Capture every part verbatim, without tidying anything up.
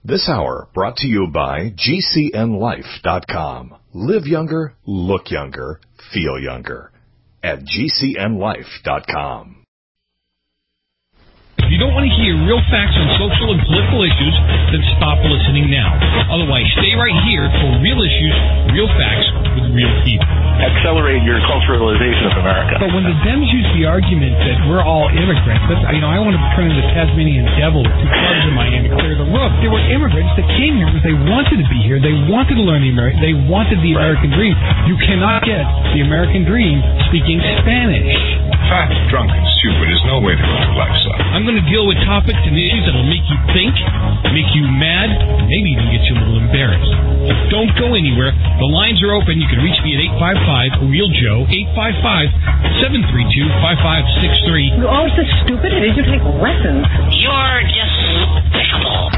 This hour brought to you by G C N life dot com. Live younger, look younger, feel younger. At G C N life dot com. If you don't want to hear real facts on social and political issues, then stop listening now. Otherwise, stay right here for real issues, real facts, with real people. Accelerate your culturalization of America. But when the Dems use the argument that we're all immigrants, that's, you know, I want to turn into the Tasmanian devil with two clubs in my hand to clear the roof. There were immigrants that came here because they wanted to be here. They wanted to learn the American. They wanted the American dream. You cannot get the American dream speaking Spanish. Fat, drunk, and stupid is no way to live life, son. I'm going to deal with topics and issues that'll make you think, make you mad, and maybe even get you a little embarrassed. So don't go anywhere. The lines are open. You can reach me at eight five five, real joe, eight five five, seven three two, five five six three. You're all so stupid. Did you take lessons? You're just despicable.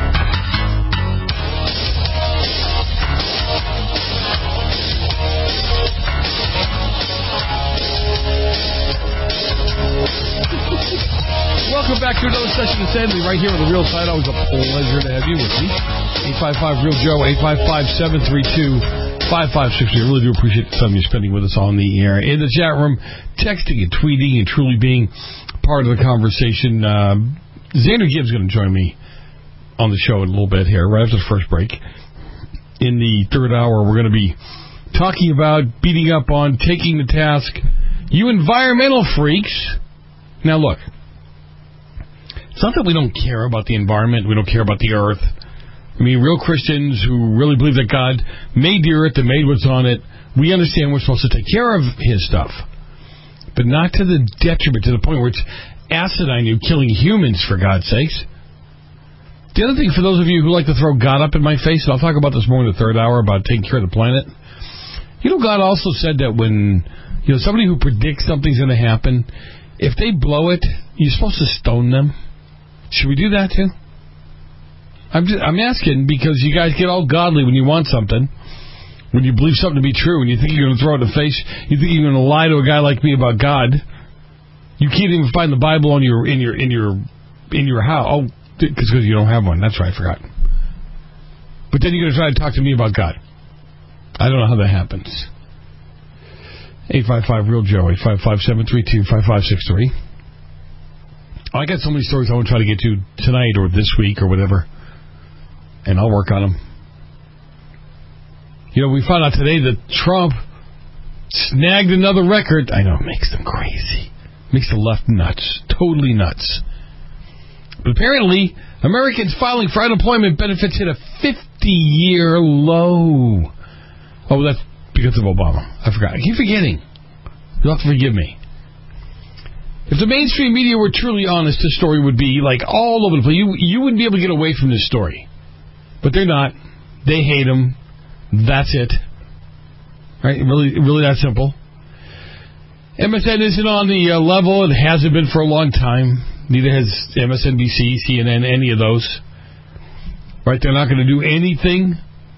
Welcome back to another session of Sandy right here on The Real Side. Always a pleasure to have you with me. eight five five, real joe, eight five five, seven three two, five five six three. I really do appreciate the time you're spending with us on the air. In the chat room, texting and tweeting and truly being part of the conversation. Uh, Xander Gibbs is going to join me on the show in a little bit here, right after the first break. In the third hour, we're going to be talking about beating up on, taking the task, you environmental freaks. Now, look. It's not that we don't care about the environment, we don't care about the earth. I mean, real Christians who really believe that God made the earth and made what's on it, we understand we're supposed to take care of His stuff. But not to the detriment, to the point where it's asinine, you killing humans, for God's sakes. The other thing, for those of you who like to throw God up in my face, and I'll talk about this more in the third hour, about taking care of the planet. You know, God also said that when, you know, somebody who predicts something's going to happen, if they blow it, you're supposed to stone them. Should we do that too? I'm just, I'm asking because you guys get all godly when you want something, when you believe something to be true, and you think you're going to throw it in the face, you think you're going to lie to a guy like me about God. You can't even find the Bible on your in your in your in your house. Oh, because you don't have one. That's right, I forgot. But then you're going to try to talk to me about God. I don't know how that happens. eight five five, real joe, eight five five, seven three two, five five six three. I got so many stories I want to try to get to tonight or this week or whatever, and I'll work on them. You know, we found out today that Trump snagged another record. I know, it makes them crazy. Makes the left nuts. Totally nuts. But apparently, Americans filing for unemployment benefits hit a fifty-year low. Oh, that's because of Obama. I forgot. I keep forgetting. You'll have to forgive me. If the mainstream media were truly honest, this story would be like all over the place. You, you wouldn't be able to get away from this story. But they're not. They hate him. That's it. Right? Really, really that simple. M S N isn't on the uh, level. It hasn't been for a long time. Neither has M S N B C, C N N, any of those. Right? They're not going to do anything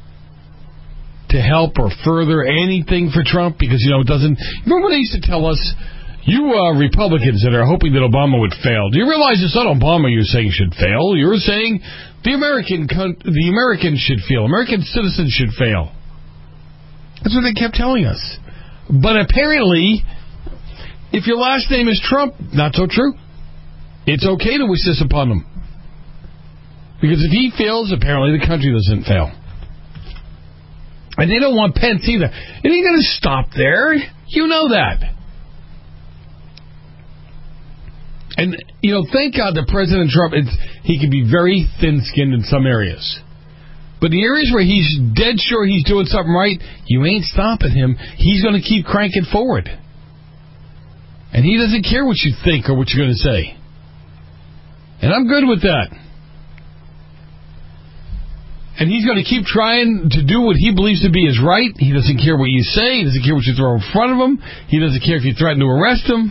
to help or further anything for Trump because, you know, it doesn't... Remember when they used to tell us, you uh, Republicans that are hoping that Obama would fail, do you realize it's not Obama you're saying should fail? You're saying the American the Americans should fail. American citizens should fail. That's what they kept telling us. But apparently, if your last name is Trump, not so true. It's okay to wish this upon them. Because if he fails, apparently the country doesn't fail. And they don't want Pence either. It ain't going to stop there. You know that. And, you know, thank God that President Trump, it's, he can be very thin-skinned in some areas. But the areas where he's dead sure he's doing something right, you ain't stopping him. He's going to keep cranking forward. And he doesn't care what you think or what you're going to say. And I'm good with that. And he's going to keep trying to do what he believes to be his right. He doesn't care what you say. He doesn't care what you throw in front of him. He doesn't care if you threaten to arrest him.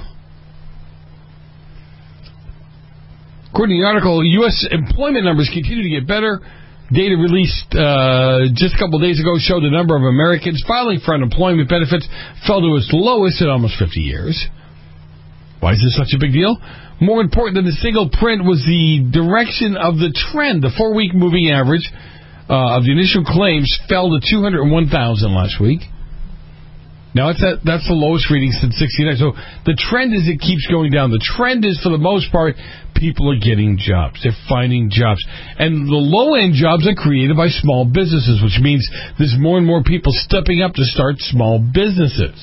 According to the article, U S employment numbers continue to get better. Data released uh, just a couple of days ago showed the number of Americans filing for unemployment benefits fell to its lowest in almost fifty years. Why is this such a big deal? More important than the single print was the direction of the trend. The four-week moving average uh, of the initial claims fell to two hundred one thousand last week. Now, that's, that, that's the lowest reading since sixty-nine. So the trend is it keeps going down. The trend is, for the most part, people are getting jobs. They're finding jobs. And the low-end jobs are created by small businesses, which means there's more and more people stepping up to start small businesses.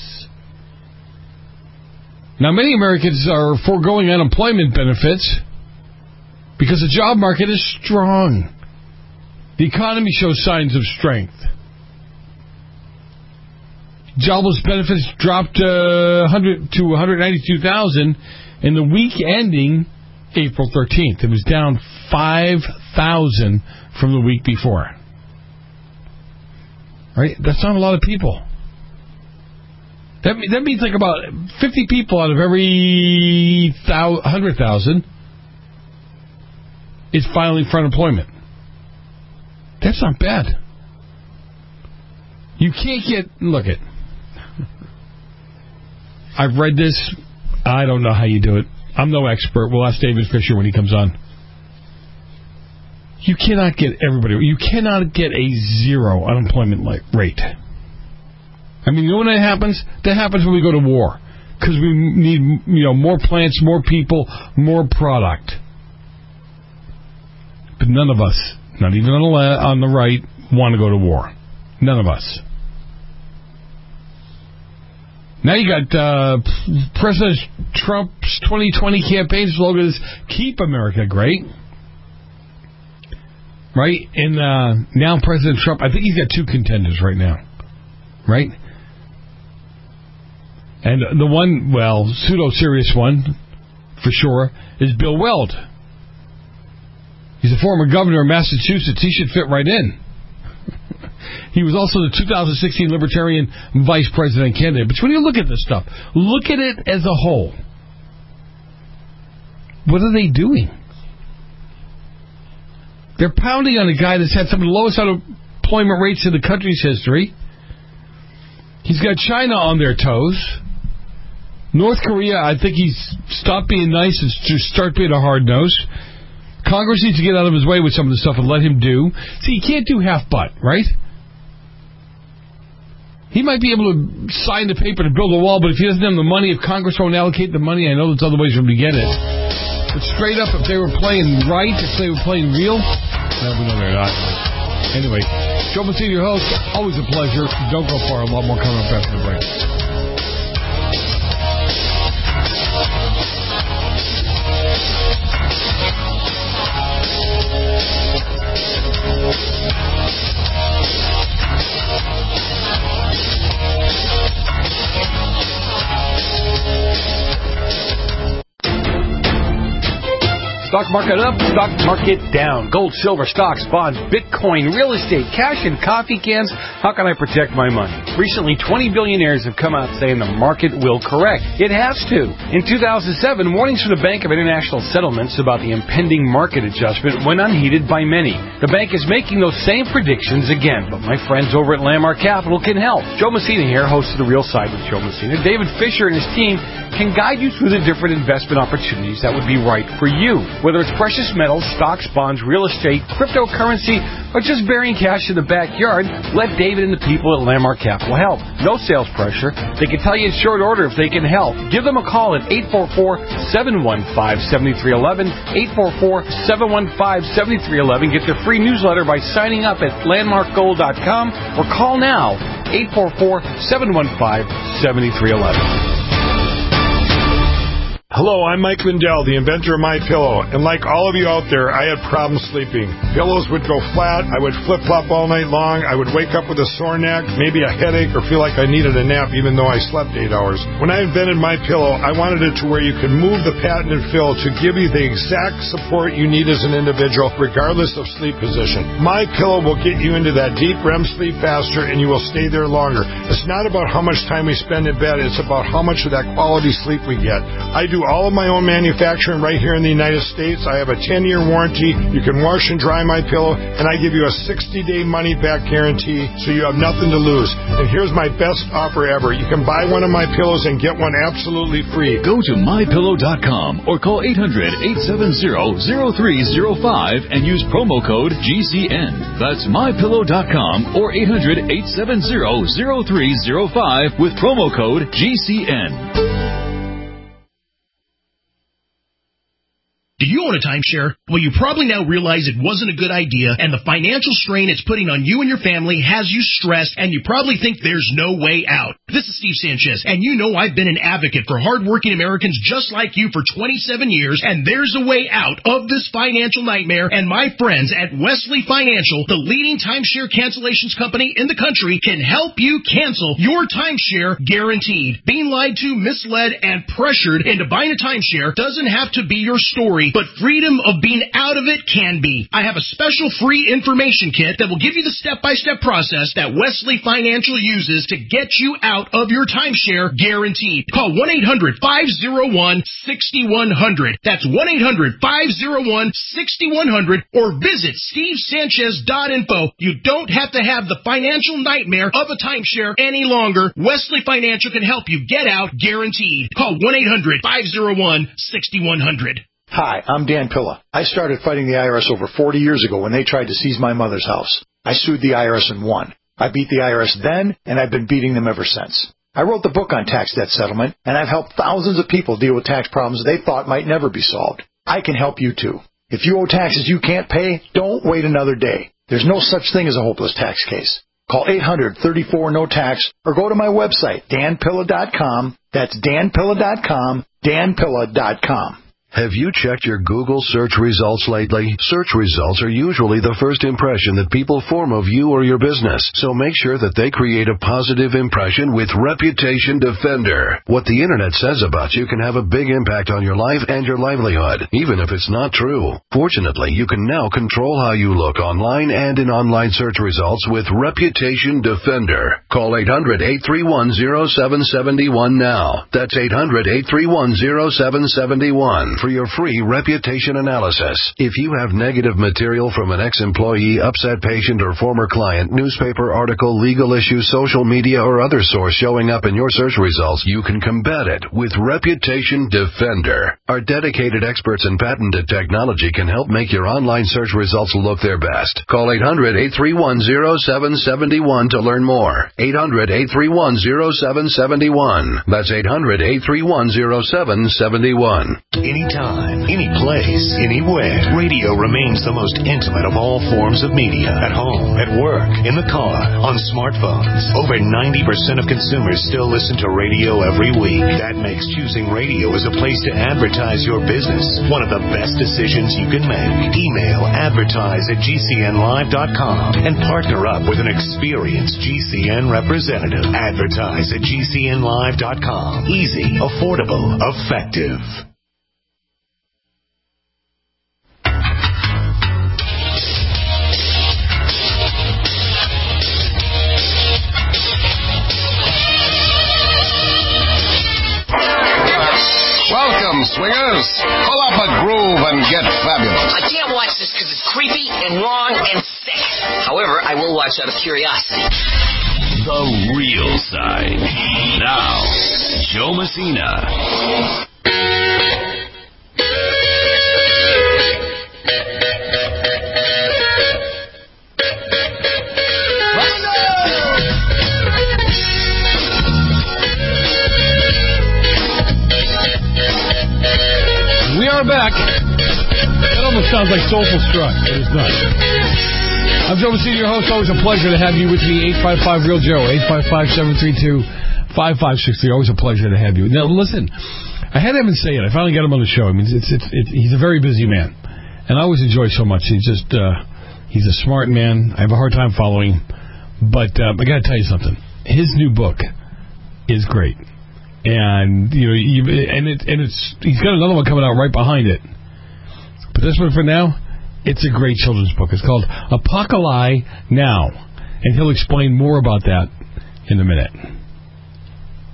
Now, many Americans are foregoing unemployment benefits because the job market is strong. The economy shows signs of strength. Jobless benefits dropped uh, one hundred to one hundred ninety-two thousand in the week ending April thirteenth. It was down five thousand from the week before. Right? That's not a lot of people. That, that means like about fifty people out of every one hundred thousand is filing for unemployment. That's not bad. You can't get... Look it. I've read this. I don't know how you do it. I'm no expert. We'll ask David Fisher when he comes on. You cannot get everybody... You cannot get a zero unemployment rate. I mean, you know when that happens? That happens when we go to war. Because we need, you know, more plants, more people, more product. But none of us, not even on the, left, on the right, want to go to war. None of us. Now you got uh, President Trump's twenty twenty campaign slogan is "Keep America Great." Right? And uh, now President Trump, I think he's got two contenders right now. Right? And the one, well, pseudo-serious one, for sure, is Bill Weld. He's a former governor of Massachusetts. He should fit right in. He was also the two thousand sixteen Libertarian vice president candidate. But when you look at this stuff, look at it as a whole. What are they doing? They're pounding on a guy that's had some of the lowest unemployment rates in the country's history. He's got China on their toes. North Korea, I think he's stopped being nice and just start being a hard nose. Congress needs to get out of his way with some of the stuff and let him do. See, he can't do half-butt, right? He might be able to sign the paper to build a wall, but if he doesn't have the money, if Congress won't allocate the money, I know there's other ways for him to get it. But straight up, if they were playing right, if they were playing real, well, we know they're not. Anyway, Joe Messina, your host. Always a pleasure. Don't go far. A lot more coming up after the break. Stock market up, stock market down. Gold, silver, stocks, bonds, Bitcoin, real estate, cash, and coffee cans. How can I protect my money? Recently, twenty billionaires have come out saying the market will correct. It has to. In two thousand seven, warnings from the Bank of International Settlements about the impending market adjustment went unheeded by many. The bank is making those same predictions again, but my friends over at Landmark Capital can help. Joe Messina here, host of The Real Side with Joe Messina. David Fisher and his team can guide you through the different investment opportunities that would be right for you. Whether it's precious metals, stocks, bonds, real estate, cryptocurrency, or just burying cash in the backyard, let David and the people at Landmark Capital help. No sales pressure. They can tell you in short order if they can help. Give them a call at eight four four, seven one five, seven three one one, eight four four, seven one five, seven three one one. Get their free newsletter by signing up at landmark gold dot com or call now, eight four four, seven one five, seven three one one. Hello, I'm Mike Lindell, the inventor of MyPillow, and like all of you out there, I had problems sleeping. Pillows would go flat, I would flip-flop all night long, I would wake up with a sore neck, maybe a headache, or feel like I needed a nap even though I slept eight hours. When I invented MyPillow, I wanted it to where you could move the patented fill to give you the exact support you need as an individual, regardless of sleep position. MyPillow will get you into that deep R E M sleep faster, and you will stay there longer. It's not about how much time we spend in bed, it's about how much of that quality sleep we get. I do all of my own manufacturing right here in the United States. I have a ten-year warranty. You can wash and dry my pillow, and I give you a sixty-day money-back guarantee, so you have nothing to lose. And here's my best offer ever. You can buy one of my pillows and get one absolutely free. Go to my pillow dot com or call eight hundred, eight seven zero, zero three zero five and use promo code G C N. That's my pillow dot com or eight hundred, eight seven zero, zero three zero five with promo code G C N. Do you own a timeshare? Well, you probably now realize it wasn't a good idea, and the financial strain it's putting on you and your family has you stressed, and you probably think there's no way out. This is Steve Sanchez, and you know I've been an advocate for hardworking Americans just like you for twenty-seven years, and there's a way out of this financial nightmare, and my friends at Wesley Financial, the leading timeshare cancellations company in the country, can help you cancel your timeshare guaranteed. Being lied to, misled, and pressured into buying a timeshare doesn't have to be your story, but freedom of being out of it can be. I have a special free information kit that will give you the step-by-step process that Wesley Financial uses to get you out of your timeshare guaranteed. Call one eight hundred, five oh one, six one zero zero. That's one eight hundred, five oh one, six one zero zero or visit steve sanchez dot info. You don't have to have the financial nightmare of a timeshare any longer. Wesley Financial can help you get out guaranteed. Call one eight hundred, five oh one, six one zero zero. Hi, I'm Dan Pilla. I started fighting the I R S over forty years ago when they tried to seize my mother's house. I sued the I R S and won. I beat the I R S then, and I've been beating them ever since. I wrote the book on tax debt settlement, and I've helped thousands of people deal with tax problems they thought might never be solved. I can help you too. If you owe taxes you can't pay, don't wait another day. There's no such thing as a hopeless tax case. Call eight hundred, thirty-four, no tax or go to my website, dan pilla dot com. That's dan pilla dot com, dan pilla dot com. Have you checked your Google search results lately? Search results are usually the first impression that people form of you or your business, so make sure that they create a positive impression with Reputation Defender. What the Internet says about you can have a big impact on your life and your livelihood, even if it's not true. Fortunately, you can now control how you look online and in online search results with Reputation Defender. Call eight hundred, eight three one, zero seven seven one now. That's eight hundred, eight three one, zero seven seven one. For your free reputation analysis. If you have negative material from an ex-employee, upset patient, or former client, newspaper article, legal issue, social media, or other source showing up in your search results, you can combat it with Reputation Defender. Our dedicated experts in patented technology can help make your online search results look their best. Call eight hundred, eight three one, zero seven seven one to learn more. eight hundred, eight three one, zero seven seven one. That's eight hundred, eight three one, zero seven seven one. Anytime, any place, anywhere. Radio remains the most intimate of all forms of media. At home, at work, in the car, on smartphones. Over ninety percent of consumers still listen to radio every week. That makes choosing radio as a place to advertise your business one of the best decisions you can make. Email advertise at g c n live dot com and partner up with an experienced G C N representative. Advertise at g c n live dot com. Easy, affordable, effective. Welcome, swingers. Pull up a groove and get fabulous. I can't watch this because it's creepy and wrong and sick. However, I will watch out of curiosity. The real side. Now, Joe Messina. We are back. That almost sounds like Soulful Strut, but it's not. I'm Joe Messina, your host. Always a pleasure to have you with me. eight five five, real Joe. eight five five, seven three two, five five six three. Always a pleasure to have you. Now, listen, I had him say it. I finally got him on the show. I mean, it's, it's, it's, he's a very busy man. And I always enjoy so much. He's just, uh, he's a smart man. I have a hard time following him. But uh, I got to tell you something. His new book is great. And you know, you, and it and it's he's got another one coming out right behind it. But this one for now, it's a great children's book. It's called Apocalypse Now, and he'll explain more about that in a minute.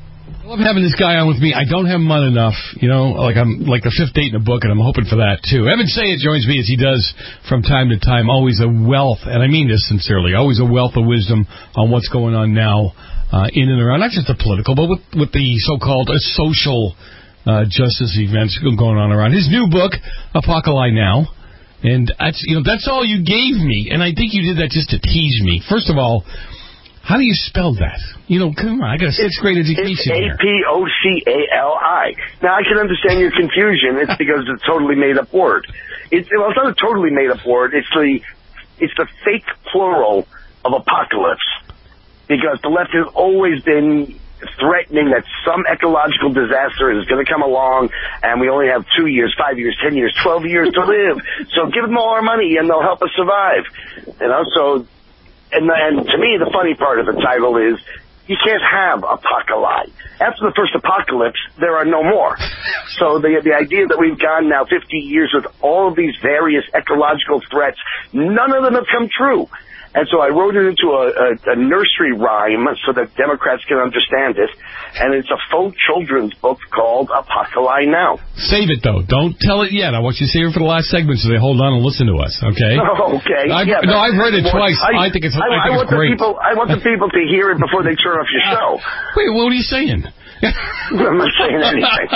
I love having this guy on with me. I don't have him on enough, you know, like I'm like the fifth date in a book, and I'm hoping for that, too. Evan Sayed joins me as he does from time to time. Always a wealth, and I mean this sincerely, always a wealth of wisdom on what's going on now uh, in and around, not just the political, but with, with the so-called uh, social uh, justice events going on around. His new book, Apocalypse Now, and that's, you know, that's all you gave me, and I think you did that just to tease me. First of all, how do you spell that? You know, come on, I got a sixth grade education here. It's A P O C A L I. Now, I can understand your confusion. It's because it's a totally made-up word. It's, well, it's not a totally made-up word. It's the, it's the fake plural of apocalypse. Because the left has always been threatening that some ecological disaster is going to come along, and we only have two years, five years, ten years, twelve years to live. So give them all our money, and they'll help us survive. You know, so... And, and to me, the funny part of the title is you can't have apocalypse. After the first apocalypse, there are no more. So the the idea that we've gone now fifty years with all of these various ecological threats, none of them have come true. And so I wrote it into a, a, a nursery rhyme so that Democrats can understand it. And it's a faux children's book called Apocalypse Now. Save it, though. Don't tell it yet. I want you to save it for the last segment so they hold on and listen to us, okay? Oh, okay. I've, yeah, no, I've heard it twice. I, I think it's, I, I think I want it's great. The people, I want the people to hear it before they turn off your show. Wait, what are you saying? I'm not saying anything.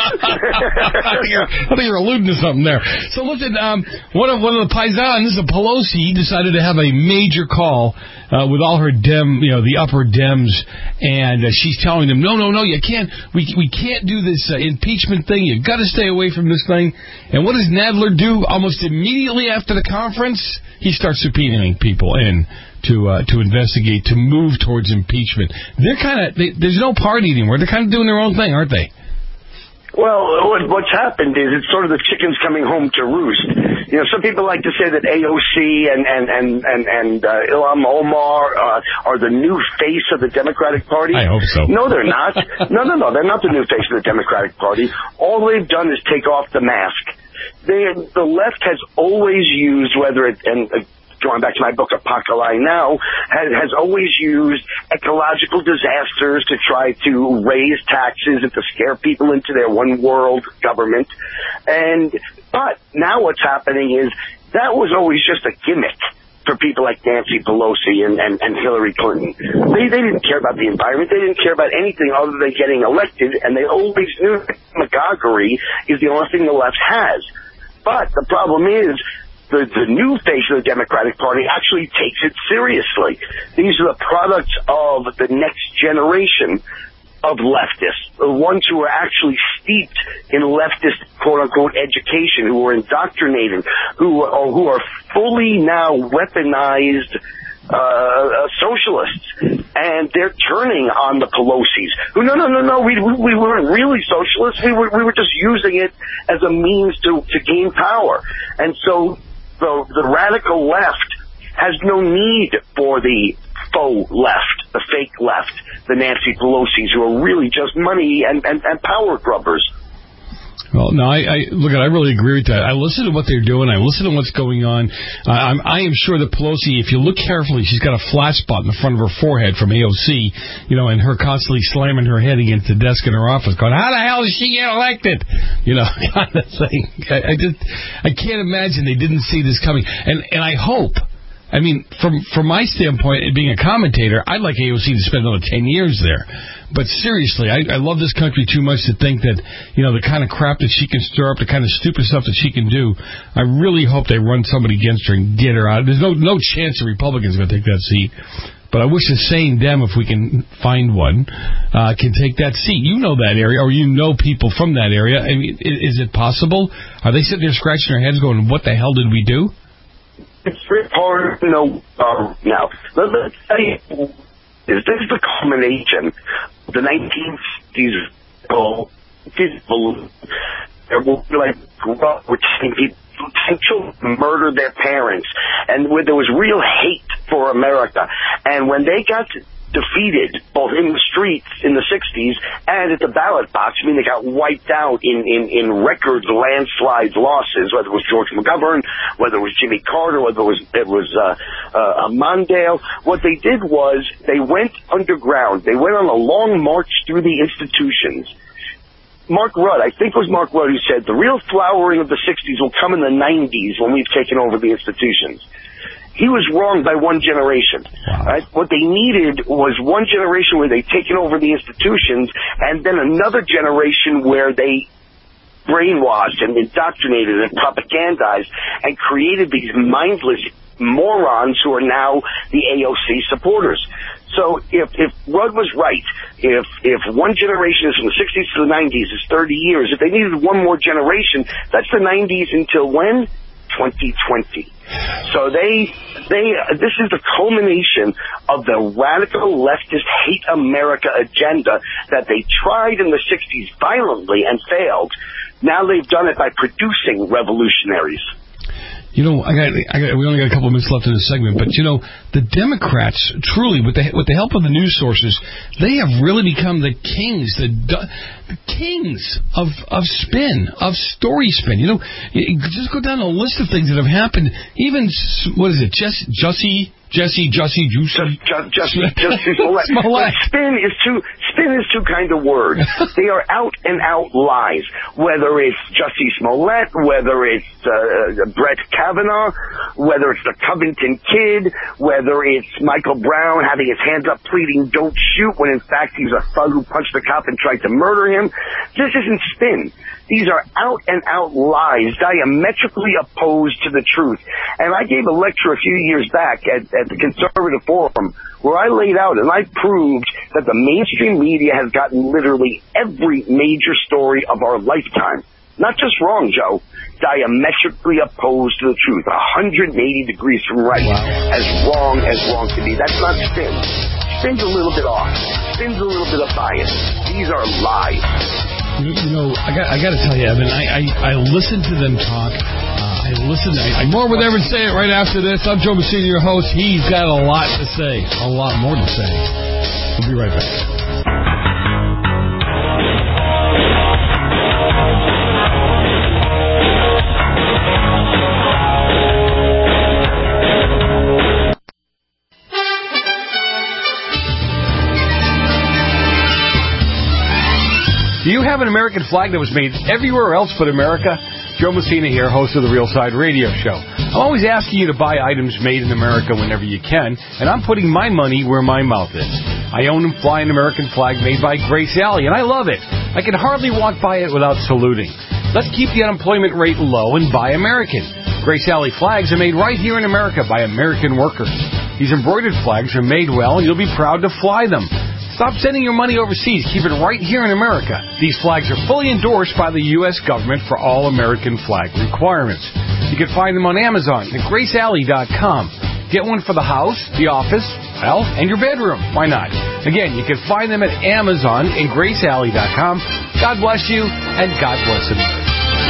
I, think you're, I think you're alluding to something there. So listen, um, one of one of the paisans, the Pelosi, decided to have a major call uh, with all her Dem, you know, the upper Dems, and uh, she's telling them, no, no, no, you can't, we we can't do this uh, impeachment thing. You've got to stay away from this thing. And what does Nadler do almost immediately after the conference? He starts subpoenaing people in to uh, to investigate, to move towards impeachment. They're kind of, they, there's no party anymore. They're kind of doing their own thing, aren't they? Well, what, what's happened is it's sort of the chickens coming home to roost. You know, some people like to say that A O C and and and and, and uh, Ilhan Omar uh, are the new face of the Democratic Party. I hope so. No, they're not. No, no, no, they're not the new face of the Democratic Party. All they've done is take off the mask. They, the left has always used, whether it and. Uh, going back to my book, Apocalypse Now, has, has always used ecological disasters to try to raise taxes and to scare people into their one world government. And, but now what's happening is that was always just a gimmick for people like Nancy Pelosi and, and, and Hillary Clinton. They, they didn't care about the environment. They didn't care about anything other than getting elected, and they always knew that demagoguery is the only thing the left has. But the problem is, The, the new face of the Democratic Party actually takes it seriously. These are the products of the next generation of leftists, the ones who are actually steeped in leftist, quote-unquote, education, who are indoctrinated, who are, who are fully now weaponized uh, socialists. And they're turning on the Pelosi's. Who, no, no, no, no, we, we, we weren't really socialists. We were, we were just using it as a means to, to gain power. And so The, the radical left has no need for the faux left, the fake left, the Nancy Pelosi's, who are really just money and, and, and power grubbers. Well, no, I, I look, I really agree with that. I listen to what they're doing. I listen to what's going on. Uh, I'm, I am sure that Pelosi, if you look carefully, she's got a flat spot in the front of her forehead from A O C, you know, and her constantly slamming her head against the desk in her office, going, "How the hell did she get elected?" You know, kind of thing. I, I just, I can't imagine they didn't see this coming. And and I hope. I mean, from from my standpoint, being a commentator, I'd like A O C to spend another ten years there. But seriously, I, I love this country too much to think that, you know, the kind of crap that she can stir up, the kind of stupid stuff that she can do, I really hope they run somebody against her and get her out. There's no no chance the Republicans are going to take that seat. But I wish the sane Dem, if we can find one, uh, can take that seat. You know that area, or you know people from that area. I mean, is, is it possible? Are they sitting there scratching their heads going, what the hell did we do? It's very hard to know uh, now. Let, let's say, is this the culmination of the nineteen fifties people like grew up with people who murdered their parents, and where there was real hate for America. And when they got to defeated both in the streets in the sixties and at the ballot box. I mean, they got wiped out in, in, in record landslide losses, whether it was George McGovern, whether it was Jimmy Carter, whether it was, it was uh, uh, Mondale. What they did was they went underground. They went on a long march through the institutions. Mark Rudd, I think it was Mark Rudd who said, the real flowering of the sixties will come in the nineties when we've taken over the institutions. He was wrong by one generation. Wow. Right? What they needed was one generation where they'd taken over the institutions, and then another generation where they brainwashed and indoctrinated and propagandized and created these mindless morons who are now the A O C supporters. So if, if Rudd was right, if if one generation is from the sixties to the nineties is thirty years, if they needed one more generation, that's the nineties until when? twenty twenty. So they, they, this is the culmination of the radical leftist hate America agenda that they tried in the sixties violently and failed. Now they've done it by producing revolutionaries. You know, I got, I got, we only got a couple of minutes left in this segment, but you know, the Democrats, truly, with the with the help of the news sources, they have really become the kings, the, the kings of of spin, of story spin. You know, just go down a list of things that have happened. Even what is it, Jesse, Jussie, Jesse, Jussie, Juicy, Just, just, Jussie Smollett. Smollett. Spin is too spin is too kind of word. They are out and out lies. Whether it's Jussie Smollett, whether it's uh, Brett Kavanaugh, whether it's the Covington kid, whether it's Michael Brown having his hands up pleading "don't shoot" when in fact he's a thug who punched a cop and tried to murder him. This isn't spin. These are out and out lies, diametrically opposed to the truth. And I gave a lecture a few years back at, at the Conservative Forum where I laid out and I proved that the mainstream media has gotten literally every major story of our lifetime. Not just wrong, Joe, diametrically opposed to the truth, one hundred eighty degrees from right, wow. As wrong as wrong can be. That's not spin. Spin's a little bit off. Spin's a little bit of bias. These are lies. You, you know, I got I got to tell you, Evan, I, I, I listen to them talk. Uh, I listen. I, I more with Evan say it right after this. I'm Joe Messina, your host. He's got a lot to say, a lot more to say. We'll be right back. Do you have an American flag that was made everywhere else but America? Joe Messina here, host of the Real Side Radio Show. I'm always asking you to buy items made in America whenever you can, and I'm putting my money where my mouth is. I own and fly an American flag made by Grace Alley, and I love it. I can hardly walk by it without saluting. Let's keep the unemployment rate low and buy American. Grace Alley flags are made right here in America by American workers. These embroidered flags are made well, and you'll be proud to fly them. Stop sending your money overseas. Keep it right here in America. These flags are fully endorsed by the U S government for all American flag requirements. You can find them on Amazon at grace alley dot com. Get one for the house, the office, well, and your bedroom. Why not? Again, you can find them at Amazon and grace alley dot com. God bless you, and God bless America.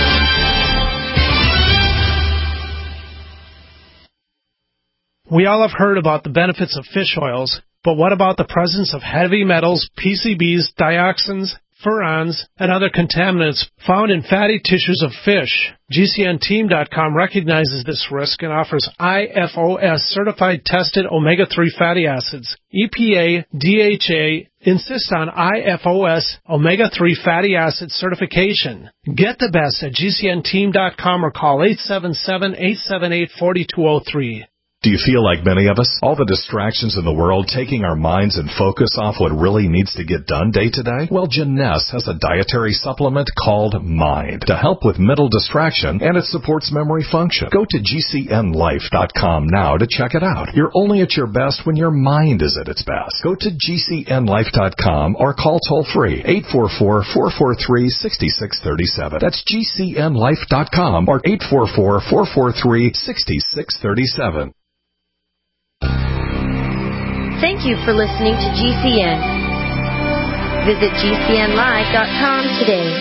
We all have heard about the benefits of fish oils. But what about the presence of heavy metals, P C Bs, dioxins, furans, and other contaminants found in fatty tissues of fish? G C N team dot com recognizes this risk and offers I F O S certified tested omega three fatty acids. E P A, D H A insist on I F O S omega three fatty acid certification. Get the best at G C N team dot com or call eight seven seven, eight seven eight, four two zero three. Do you feel like many of us? All the distractions in the world taking our minds and focus off what really needs to get done day to day? Well, Jeunesse has a dietary supplement called Mind to help with mental distraction, and it supports memory function. Go to G C N life dot com now to check it out. You're only at your best when your mind is at its best. Go to G C N life dot com or call toll-free eight four four, four four three, six six three seven. That's G C N life dot com or eight four four, four four three, six six three seven. Thank you for listening to G C N. Visit G C N live dot com today.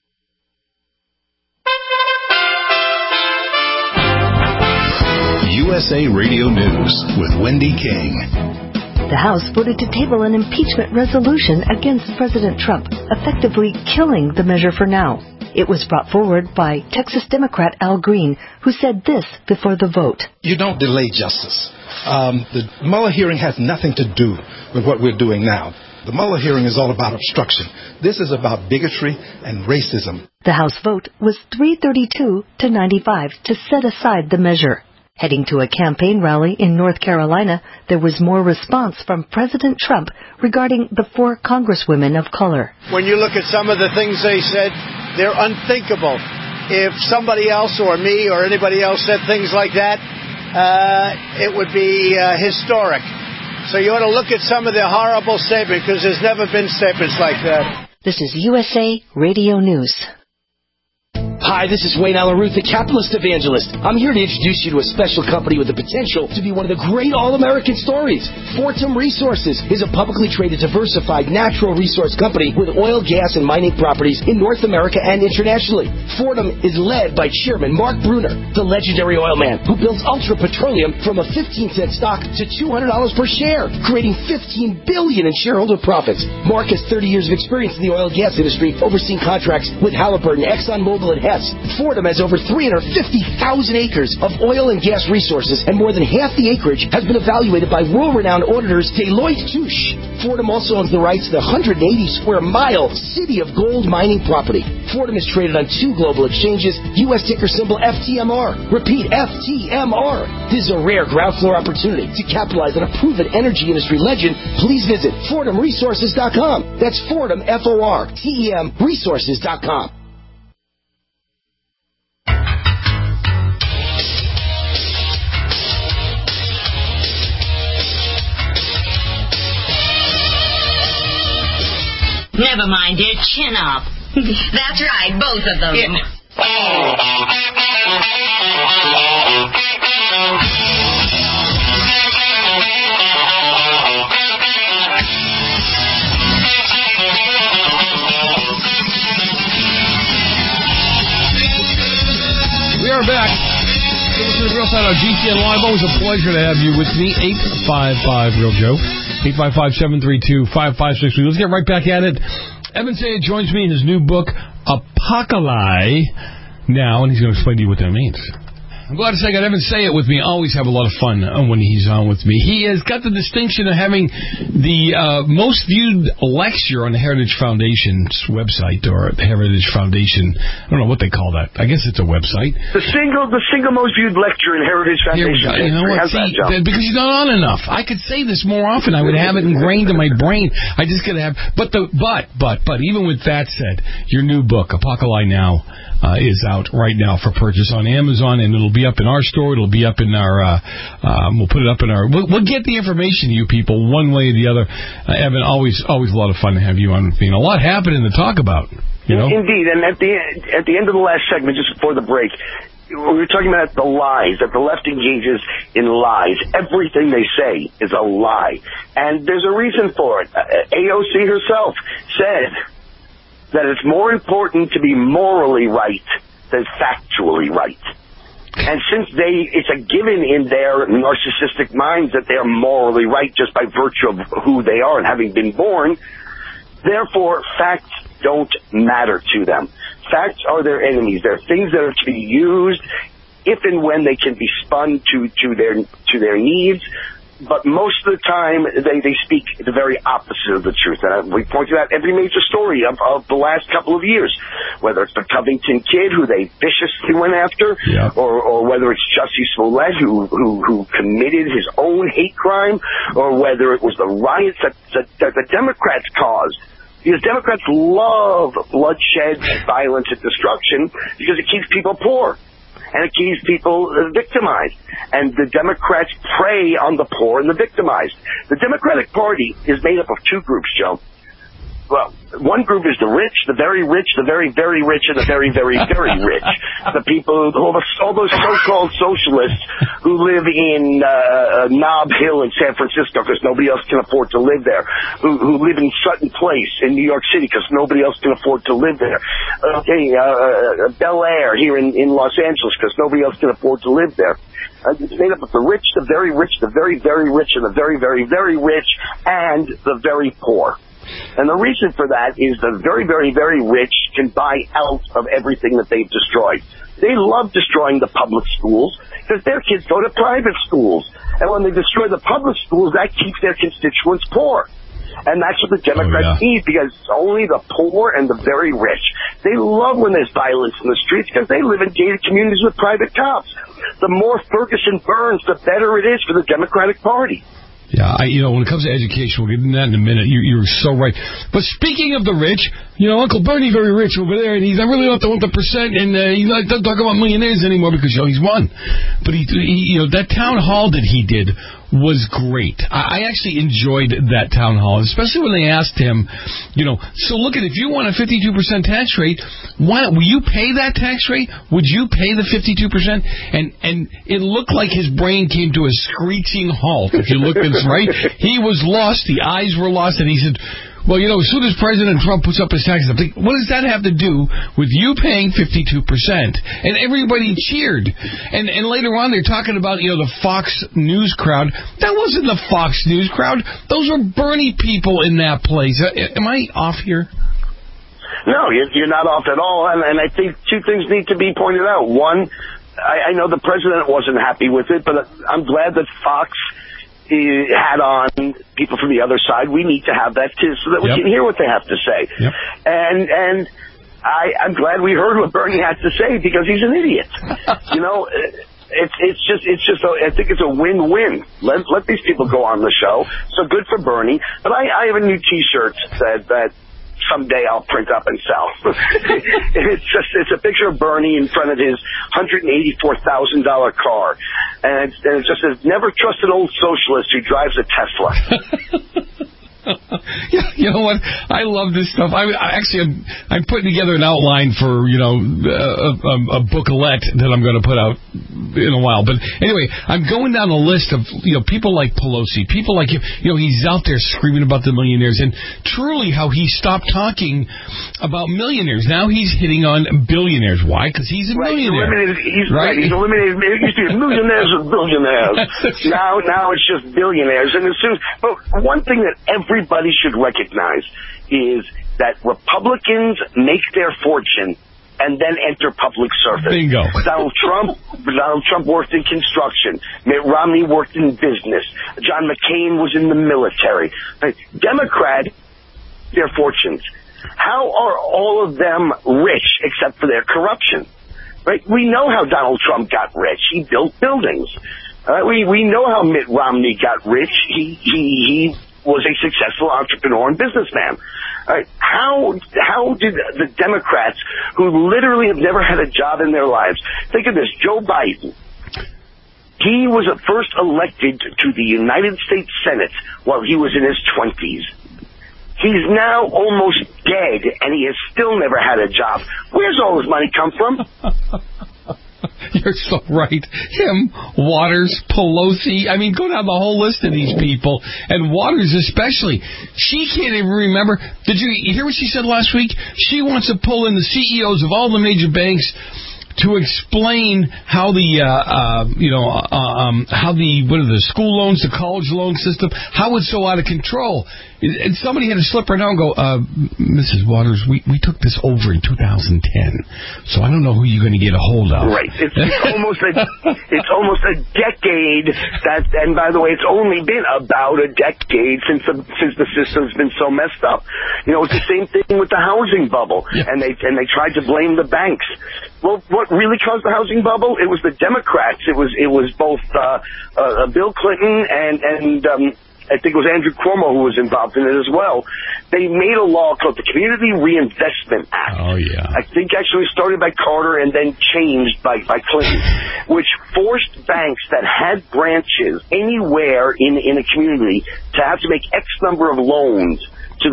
U S A Radio News with Wendy King. The House voted to table an impeachment resolution against President Trump, effectively killing the measure for now. It was brought forward by Texas Democrat Al Green, who said this before the vote. You don't delay justice. Um, the Mueller hearing has nothing to do with what we're doing now. The Mueller hearing is all about obstruction. This is about bigotry and racism. The House vote was three thirty-two to ninety-five to set aside the measure. Heading to a campaign rally in North Carolina, there was more response from President Trump regarding the four congresswomen of color. When you look at some of the things they said, they're unthinkable. If somebody else or me or anybody else said things like that, uh, it would be uh, historic. So you ought to look at some of the horrible statements, because there's never been statements like that. This is U S A Radio News. Hi, this is Wayne Alaruth, the capitalist evangelist. I'm here to introduce you to a special company with the potential to be one of the great all-American stories. Fortum Resources is a publicly traded, diversified natural resource company with oil, gas, and mining properties in North America and internationally. Fortum is led by Chairman Mark Bruner, the legendary oil man who builds Ultra Petroleum from a fifteen cent stock to two hundred dollars per share, creating fifteen billion dollars in shareholder profits. Mark has thirty years of experience in the oil and gas industry, overseeing contracts with Halliburton, ExxonMobil, and Hess. Fortum has over three hundred fifty thousand acres of oil and gas resources, and more than half the acreage has been evaluated by world-renowned auditors Deloitte Touche. Fortum also owns the rights to the one hundred eighty square mile City of Gold mining property. Fortum is traded on two global exchanges, U S ticker symbol F T M R. Repeat, F T M R. This is a rare ground floor opportunity to capitalize on a proven energy industry legend. Please visit Fortum Resources dot com. That's Fortum, F O R T E M, Resources dot com. Never mind, dear. Chin up. That's right, both of them. Yeah. We are back. This is the Real Side on G C N Live. Always a pleasure to have you with me. eight five five Real Joe. eight five five, seven three two, five five six three. Let's get right back at it. Evan Sayah joins me in his new book, Apocalypse, now, and he's going to explain to you what that means. I'm glad to say I got Evan Sayah with me. I always have a lot of fun when he's on with me. He has got the distinction of having the uh, most viewed lecture on the Heritage Foundation's website, or the Heritage Foundation. I don't know what they call that. I guess it's a website. The single, the single most viewed lecture in Heritage Foundation. You know what? See, that, because he's not on enough. I could say this more often. I would have it ingrained in my brain. I just gotta have. But the but but but even with that said, your new book, Apocalypse Now, uh, is out right now for purchase on Amazon, and it'll be up in our store. It'll be up in our. Uh, um, we'll put it up in our. We'll, we'll get the information to you people one way or the other. Uh, Evan, always always a lot of fun to have you on with me, and a lot happening to talk about. You know, indeed. And at the at the end of the last segment, just before the break, we were talking about the lies, that the left engages in lies. Everything they say is a lie, and there's a reason for it. A O C herself said that it's more important to be morally right than factually right. And since they, it's a given in their narcissistic minds that they're morally right just by virtue of who they are and having been born, therefore facts don't matter to them. Facts are their enemies. They're things that are to be used if and when they can be spun to, to their to their needs. But most of the time, they, they speak the very opposite of the truth. And we pointed out every major story of, of the last couple of years, whether it's the Covington kid who they viciously went after, yeah. or, or whether it's Jussie Smollett who, who, who committed his own hate crime, or whether it was the riots that, that, that the Democrats caused. Because Democrats love bloodshed, violence, and destruction because it keeps people poor. And it keeps people victimized. And the Democrats prey on the poor and the victimized. The Democratic Party is made up of two groups, Joe. well, one group is the rich, the very rich, the very, very rich, and the very, very, very rich. The people, all, the, all those so-called socialists who live in uh, Nob Hill in San Francisco because nobody else can afford to live there, who, who live in Sutton Place in New York City because nobody else can afford to live there. Okay, uh, Bel Air here in, in Los Angeles because nobody else can afford to live there. Uh, it's made up of the rich, the very rich, the very, very rich, and the very, very, very rich, and the very poor. And the reason for that is the very, very, very rich can buy out of everything that they've destroyed. They love destroying the public schools because their kids go to private schools. And when they destroy the public schools, that keeps their constituents poor. And that's what the Democrats oh, yeah. need, because only the poor and the very rich. They love when there's violence in the streets because they live in gated communities with private cops. The more Ferguson burns, the better it is for the Democratic Party. Yeah, I, you know, when it comes to education, we'll get into that in a minute. You, you're so right. But speaking of the rich, you know, Uncle Bernie very rich over there, and he's not really not the one percent, and uh, he doesn't talk about millionaires anymore because, you know, he's won. But, he, he, you know, that town hall that he did was great. I, I actually enjoyed that town hall, especially when they asked him, you know, so look at, if you want a fifty-two percent tax rate, why will you pay that tax rate? Would you pay the fifty-two percent? And and it looked like his brain came to a screeching halt. If you look at this right, he was lost. The eyes were lost, and he said, well, you know, as soon as President Trump puts up his taxes, I'm thinking, what does that have to do with you paying fifty-two percent? And everybody cheered. And and later on, they're talking about, you know, the Fox News crowd. That wasn't the Fox News crowd. Those were Bernie people in that place. Am I off here? No, you're not off at all. And, and I think two things need to be pointed out. One, I, I know the president wasn't happy with it, but I'm glad that Fox had on people from the other side. We need to have that too, so that we yep. can hear what they have to say. Yep. And and I, I'm glad we heard what Bernie had to say because he's an idiot. You know, it's it's just it's just a, I think it's a win-win. Let let these people go on the show. So good for Bernie. But I, I have a new T-shirt that that. someday I'll print up and sell. It's just it's a picture of Bernie in front of his one hundred eighty-four thousand dollars car. And, it's, and it just says, never trust an old socialist who drives a Tesla. Yeah, you know what? I love this stuff. I, I actually, I'm, I'm putting together an outline for, you know, a, a, a booklet that I'm going to put out in a while. But anyway, I'm going down the list of, you know, people like Pelosi, people like him. You know, he's out there screaming about the millionaires, and truly how he stopped talking about millionaires. Now he's hitting on billionaires. Why? Because he's a right, millionaire. He's eliminated, he's, right? He's eliminated. It used to be millionaires and billionaires. now, now it's just billionaires. And as soon as, but one thing that every Everybody should recognize is that Republicans make their fortune and then enter public service. Bingo. Donald Trump, Donald Trump worked in construction. Mitt Romney worked in business. John McCain was in the military. Democrat, their fortunes. How are all of them rich except for their corruption? Right? We know how Donald Trump got rich. He built buildings. Uh, we we know how Mitt Romney got rich. He he he. was a successful entrepreneur and businessman. Uh, how how did the Democrats, who literally have never had a job in their lives, think of this, Joe Biden. He was first elected to the United States Senate while he was in his twenties. He's now almost dead, and he has still never had a job. Where's all his money come from? You're so right. Him, Waters, Pelosi. I mean, go down the whole list of these people. And Waters especially. She can't even remember. Did you hear what she said last week? She wants to pull in the C E Os of all the major banks to explain how the, uh, uh, you know, uh, um, how the, what are the school loans, the college loan system, how it's so out of control. And somebody had to slip her down and go, uh, Missus Waters, we, we took this over in two thousand ten, so I don't know who you're going to get a hold of. Right. It's, it's almost a, it's almost a decade that, and by the way, it's only been about a decade since the, since the system's been so messed up. You know, it's the same thing with the housing bubble, yeah. and they, and they tried to blame the banks. Well, what really caused the housing bubble? It was the Democrats. It was, it was both, uh, uh, Bill Clinton and, and, um, I think it was Andrew Cuomo who was involved in it as well. They made a law called the Community Reinvestment Act. Oh, yeah. I think actually started by Carter and then changed by, by Clinton, which forced banks that had branches anywhere in, in a community to have to make X number of loans to the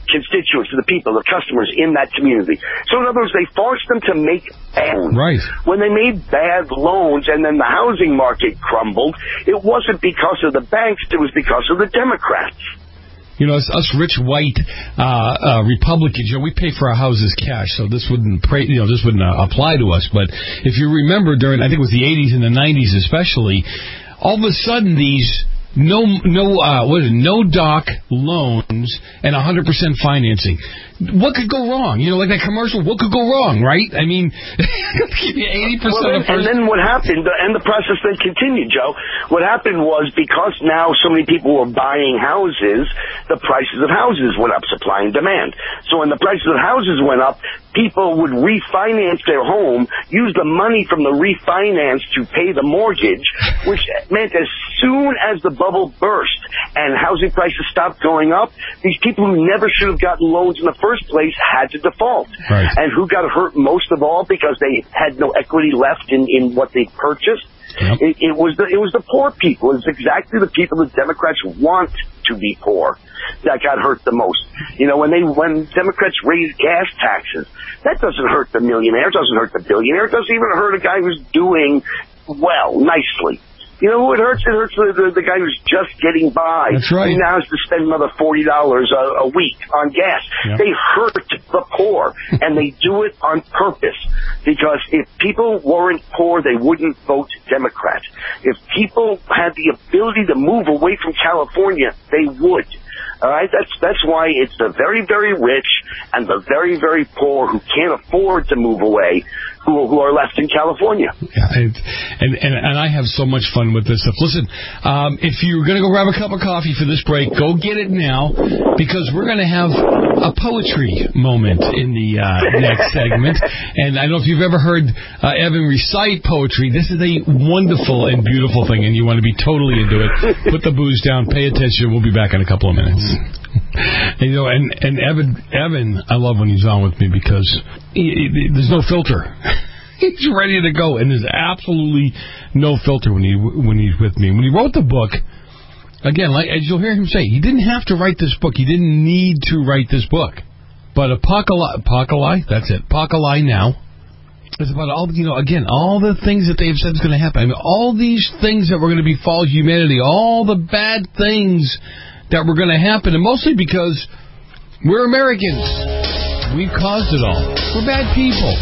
constituents, to the people, the customers in that community. So in other words, they forced them to make bad loans. Right. When they made bad loans and then the housing market crumbled, it wasn't because of the banks, it was because of the Democrats. You know, us, us rich white uh, uh, Republicans, you know, we pay for our houses cash, so this wouldn't, pray, you know, this wouldn't uh, apply to us. But if you remember during, I think it was the eighties and the nineties especially, all of a sudden these no no uh, what is it, no doc loans and one hundred percent financing. What could go wrong? You know, like that commercial, what could go wrong, right? I mean, give you eighty percent well, of first... And then what happened, and the process then continued, Joe, what happened was because now so many people were buying houses, the prices of houses went up, supply and demand. So when the prices of houses went up, people would refinance their home, use the money from the refinance to pay the mortgage, which meant as soon as the bubble burst and housing prices stopped going up, these people who never should have gotten loans in the first place had to default. Right. And who got hurt most of all because they had no equity left in, in what they purchased? Yep. It, it was the it was the poor people. It's exactly the people that Democrats want to be poor that got hurt the most. You know, when they when Democrats raise gas taxes, that doesn't hurt the millionaire, doesn't hurt the billionaire, it doesn't even hurt a guy who's doing well, nicely. You know who it hurts? It hurts the, the, the guy who's just getting by. That's right. Who now has to spend another forty dollars a, a week on gas. Yep. They hurt the poor, and they do it on purpose. Because if people weren't poor, they wouldn't vote Democrat. If people had the ability to move away from California, they would. All right, that's that's why it's the very, very rich and the very, very poor who can't afford to move away who who are left in California. Yeah, and, and and and I have so much fun with this stuff. Listen, um, if you're going to go grab a cup of coffee for this break, go get it now because we're going to have a poetry moment in the uh, next segment. And I don't know if you've ever heard uh, Evan recite poetry. This is a wonderful and beautiful thing, and you want to be totally into it. Put the booze down, pay attention. We'll be back in a couple of minutes. And, you know, and, and Evan, Evan, I love when he's on with me because he, he, there's no filter. He's ready to go, and there's absolutely no filter when he when he's with me. When he wrote the book, again, like as you'll hear him say, he didn't have to write this book. He didn't need to write this book. But Apocalypse, Apocalypse, that's it, Apocalypse Now. It's about all, you know, again, all the things that they've said is going to happen. I mean, all these things that were going to befall humanity, all the bad things that were going to happen, and mostly because we're Americans. We caused it all. We're bad people.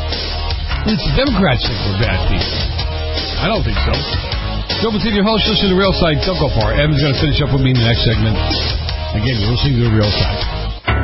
It's the Democrats think we're bad people. I don't think so. Joe Battista, your host, listen to The Real Side. Don't go far. Evan's going to finish up with me in the next segment. Again, you're listening to The Real Side.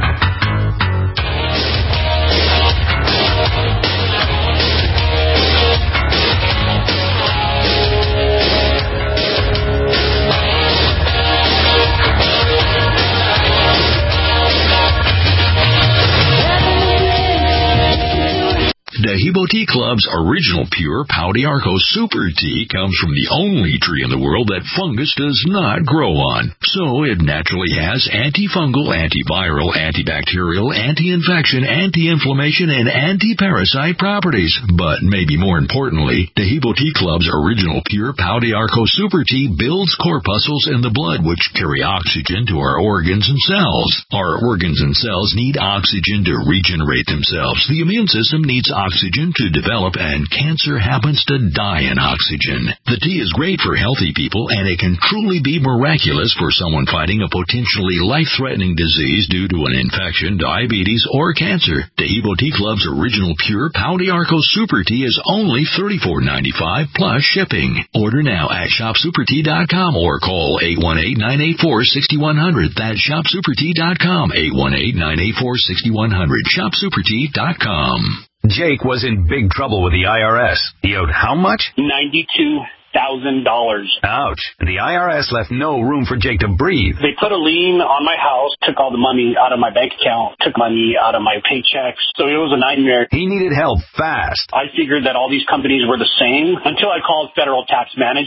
Dahibo Tea Club's original pure Pau d'Arco Super Tea comes from the only tree in the world that fungus does not grow on. So it naturally has antifungal, antiviral, antibacterial, anti-infection, anti-inflammation, and anti-parasite properties. But maybe more importantly, Dahibo Tea Club's original pure Pau d'Arco Super Tea builds corpuscles in the blood which carry oxygen to our organs and cells. Our organs and cells need oxygen to regenerate themselves. The immune system needs oxygen oxygen to develop, and cancer happens to die in oxygen. The tea is great for healthy people, and it can truly be miraculous for someone fighting a potentially life-threatening disease due to an infection, diabetes, or cancer. Dahibo Tea Club's original pure Pau d'Arco Super Tea is only thirty-four dollars and ninety-five cents plus shipping. Order now at shop super tea dot com or call eight one eight, nine eight four, six one zero zero. That's shop super tea dot com, eight one eight, nine eight four, six one zero zero, shop super tea dot com. Jake was in big trouble with the I R S. He owed how much? ninety-two thousand dollars. Ouch. The I R S left no room for Jake to breathe. They put a lien on my house, took all the money out of my bank account, took money out of my paychecks. So it was a nightmare. He needed help fast. I figured that all these companies were the same until I called Federal Tax Management.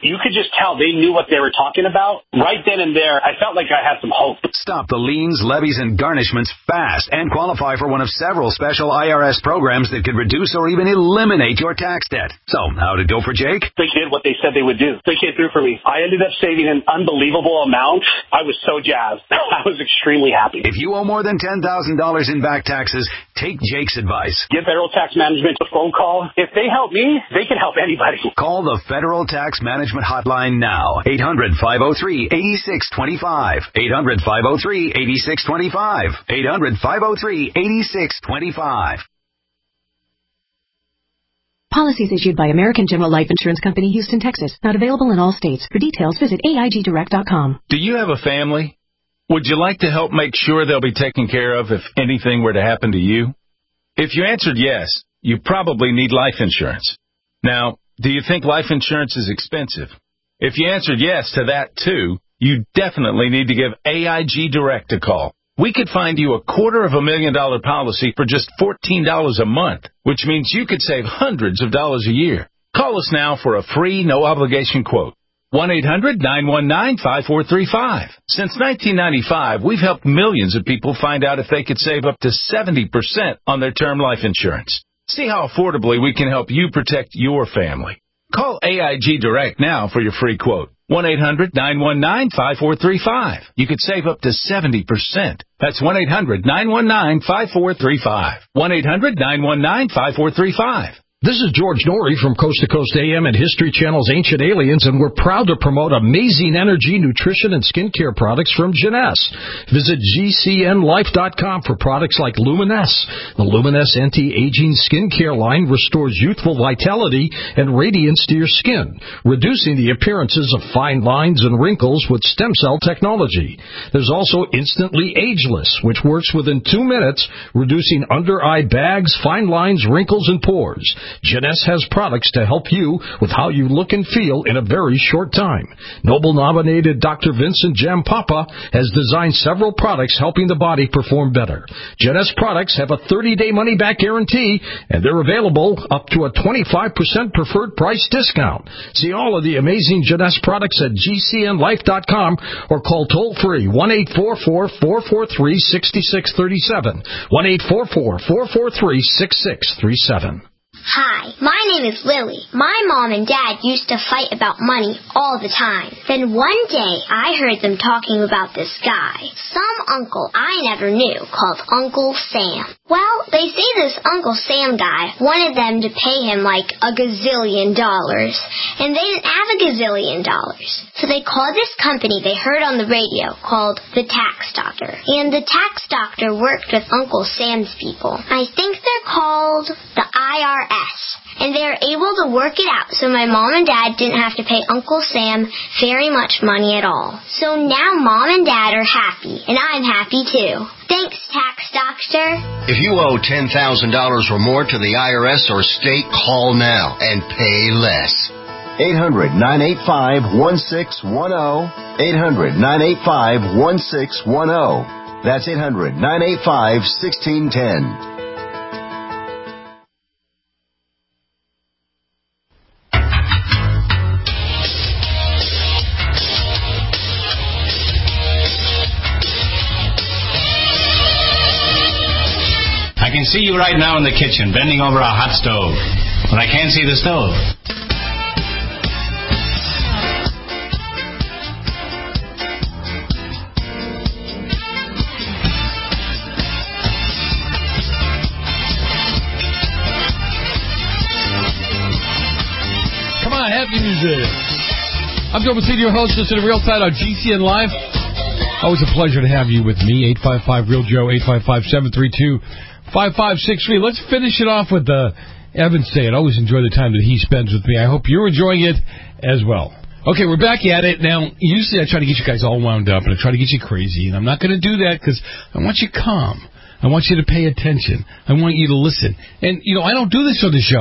You could just tell they knew what they were talking about. Right then and there, I felt like I had some hope. Stop the liens, levies, and garnishments fast and qualify for one of several special I R S programs that could reduce or even eliminate your tax debt. So, how'd it go for Jake? They did what they said they would do. They came through for me. I ended up saving an unbelievable amount. I was so jazzed. I was extremely happy. If you owe more than ten thousand dollars in back taxes, take Jake's advice. Give Federal Tax Management a phone call. If they help me, they can help anybody. Call the Federal Tax Management Hotline now. eight hundred, five oh three, eight six two five. eight hundred, five oh three, eight six two five. eight hundred, five oh three, eight six two five. Policies issued by American General Life Insurance Company, Houston, Texas. Not available in all states. For details, visit A I G direct dot com. Do you have a family? Would you like to help make sure they'll be taken care of if anything were to happen to you? If you answered yes, you probably need life insurance. Now, do you think life insurance is expensive? If you answered yes to that, too, you definitely need to give A I G Direct a call. We could find you a quarter of a million dollar policy for just fourteen dollars a month, which means you could save hundreds of dollars a year. Call us now for a free, no-obligation quote. one eight hundred, nine one nine, five four three five. Since nineteen ninety-five, we've helped millions of people find out if they could save up to seventy percent on their term life insurance. See how affordably we can help you protect your family. Call A I G Direct now for your free quote. one eight hundred, nine one nine, five four three five. You could save up to seventy percent. That's one eight hundred, nine one nine, five four three five. one eight hundred, nine one nine, five four three five. This is George Norrie from Coast to Coast A M and History Channel's Ancient Aliens, and we're proud to promote amazing energy, nutrition, and skincare products from Jeunesse. Visit G C N life dot com for products like Luminesse. The Luminesse anti-aging skincare line restores youthful vitality and radiance to your skin, reducing the appearances of fine lines and wrinkles with stem cell technology. There's also Instantly Ageless, which works within two minutes, reducing under-eye bags, fine lines, wrinkles, and pores. Jeunesse has products to help you with how you look and feel in a very short time. Nobel-nominated Doctor Vincent Jampapa has designed several products helping the body perform better. Jeunesse products have a thirty-day money-back guarantee, and they're available up to a twenty-five percent preferred price discount. See all of the amazing Jeunesse products at G C N life dot com or call toll-free one eight four four, four four three, six six three seven. one eight four four, four four three, six six three seven. Hi, my name is Lily. My mom and dad used to fight about money all the time. Then one day, I heard them talking about this guy, some uncle I never knew, called Uncle Sam. Well, they say this Uncle Sam guy wanted them to pay him like a gazillion dollars, and they didn't have a gazillion dollars. So they called this company they heard on the radio called the Tax Doctor. And the Tax Doctor worked with Uncle Sam's people. I think they're called the I R S. And they were able to work it out so my mom and dad didn't have to pay Uncle Sam very much money at all. So now mom and dad are happy, and I'm happy too. Thanks, Tax Doctor. If you owe ten thousand dollars or more to the I R S or state, call now and pay less. eight hundred, nine eight five, one six one zero. eight hundred, nine eight five, one six one zero. That's eight hundred, nine eight five, one six one zero. I can see you right now in the kitchen, bending over a hot stove. But I can't see the stove. Come on, happy music. I'm Joe Massino, your host. Listen to Real Time on G C N Live. Always a pleasure to have you with me. eight five five, real Joe, eight five five, seven three two, five five six three. Let's finish it off with uh, Evan Stay. I always enjoy the time that he spends with me. I hope you're enjoying it as well. Okay, we're back at it. Now, usually I try to get you guys all wound up, and I try to get you crazy, and I'm not going to do that because I want you calm. I want you to pay attention. I want you to listen. And, you know, I don't do this on the show.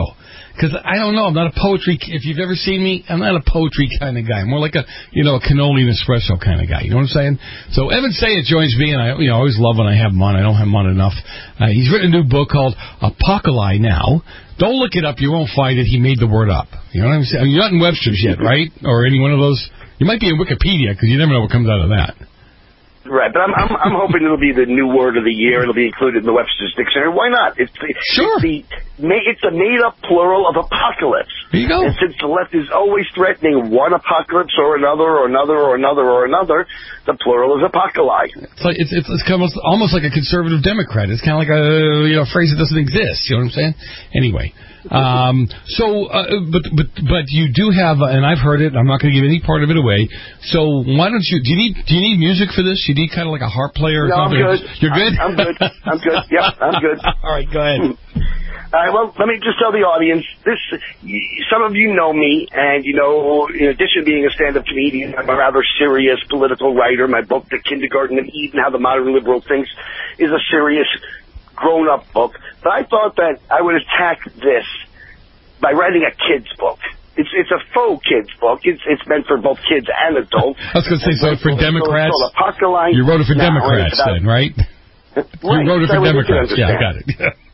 Because I don't know, I'm not a poetry. If you've ever seen me, I'm not a poetry kind of guy. I'm more like a, you know, a cannoli and espresso kind of guy. You know what I'm saying? So Evan Sayet joins me, and I, you know, always love when I have him on. I don't have him on enough. Uh, he's written a new book called Apocalypse Now. Don't look it up. You won't find it. He made the word up. You know what I'm saying? I mean, you're not in Webster's yet, right? Or any one of those. You might be in Wikipedia because you never know what comes out of that. Right, but I'm, I'm I'm hoping it'll be the new word of the year. It'll be included in the Webster's Dictionary. Why not? It's the, sure. It's, the, it's a made-up plural of apocalypse. There you go. And since the left is always threatening one apocalypse or another or another or another or another, the plural is apocalypse. It's like it's it's, it's almost almost like a conservative Democrat. It's kind of like a you know phrase that doesn't exist. You know what I'm saying? Anyway. Um, so, uh, but, but, but you do have, uh, and I've heard it, I'm not going to give any part of it away. So why don't you, do you need, do you need music for this? You need kind of like a harp player or no, something? I'm good. You're good? I'm, I'm good. I'm good. Yep, I'm good. All right, go ahead. All right, well, let me just tell the audience, this, some of you know me, and you know, in addition to being a stand-up comedian, I'm a rather serious political writer. My book, The Kindergarten of Eden, How the Modern Liberal Thinks, is a serious grown-up book. But I thought that I would attack this by writing a kid's book. It's it's a faux kid's book. It's it's meant for both kids and adults. I was going to say, so for Democrats, so Apocalypse, you wrote it for now, Democrats then, right? Right. You wrote it for So Democrats. Yeah, I got it.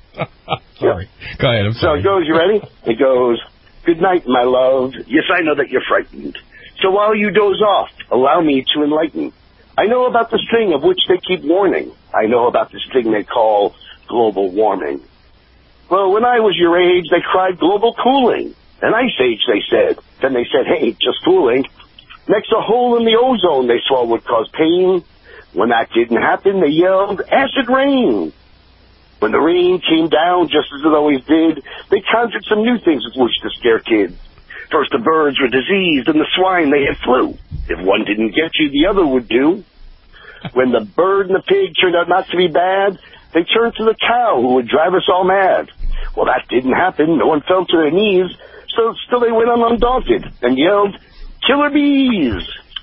Sorry. Yeah. Go ahead. I'm so sorry. it goes, you ready? It goes, good night, my love. Yes, I know that you're frightened. So while you doze off, allow me to enlighten. I know about this thing of which they keep warning. I know about this thing they call global warming. Well, when I was your age, they cried global cooling. An ice age, they said. Then they said, hey, just fooling. Next, a hole in the ozone they saw would cause pain. When that didn't happen, they yelled, acid rain. When the rain came down, just as it always did, they conjured some new things with which to scare kids. First, the birds were diseased, and the swine, they had flu. If one didn't get you, the other would do. When the bird and the pig turned out not to be bad, they turned to the cow, who would drive us all mad. Well, that didn't happen. No one fell to their knees. So still they went on undaunted and yelled, killer bees.